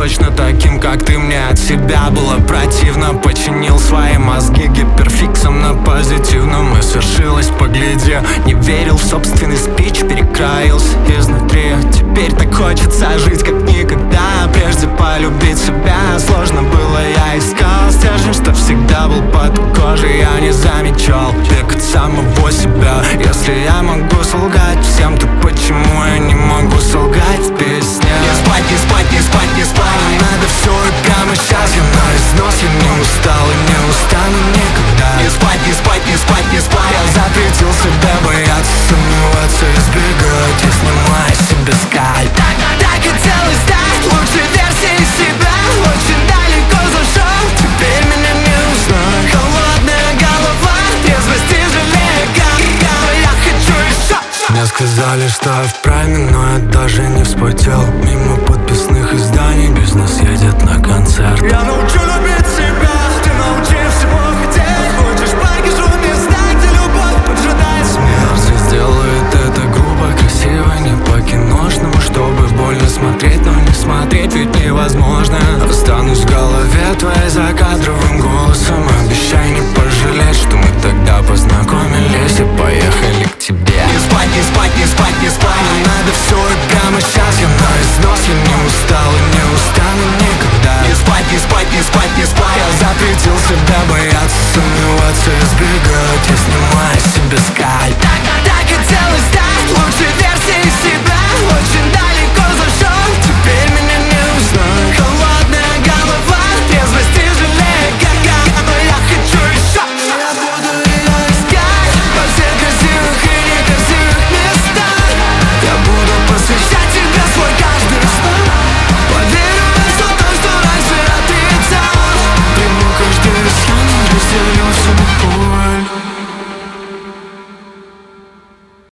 точно таким, как ты. Мне от себя было противно. Починил свои мозги гиперфиксом на позитивном. И свершилось, погляди. Не верил в собственный спич, перекроился изнутри. Теперь так хочется жить, как никогда прежде. Полюбить себя сложно было, я искал стержень, что всегда был под кожей. Я не замечал век от самого себя. Если я могу солгать всем, то почему я не могу солгать в песне? Не спать, не спать, не спать, не спать. Надо все и прямо сейчас. Я на износ, я не устал и не устану никогда. Не спать, не спать, не спать, не спать. Я запретил себя бояться, сомневаться, избегать. Я снимаю себе скальп. Так хотелось стать лучшей версией себя. Очень далеко зашел, теперь меня не узнать. Холодная голова, трезвости жалеет, как я хочу еще. Мне сказали, что я в прайме, но я даже не вспотел. Мимо подписных изданий бизнес едет на концерт. Я научу любить себя, ты научи всего хотеть. Хочешь покажу места, где любовь поджидает смерть. Сделает это грубо, красиво, не по-киношному. Чтобы больно смотреть, но не смотреть ведь невозможно. Останусь в голове твоей закадровым голосом. Обещай не пожалеть, что мы тогда познакомились и поехали к тебе. Не спать, не спать, не спать, не спать. Надо все и прямо сейчас. Я на износ, я не устал и не устану никогда. Не спать, не спать, не спать, не спать. Я запретил себя бояться, сомневаться, избегать.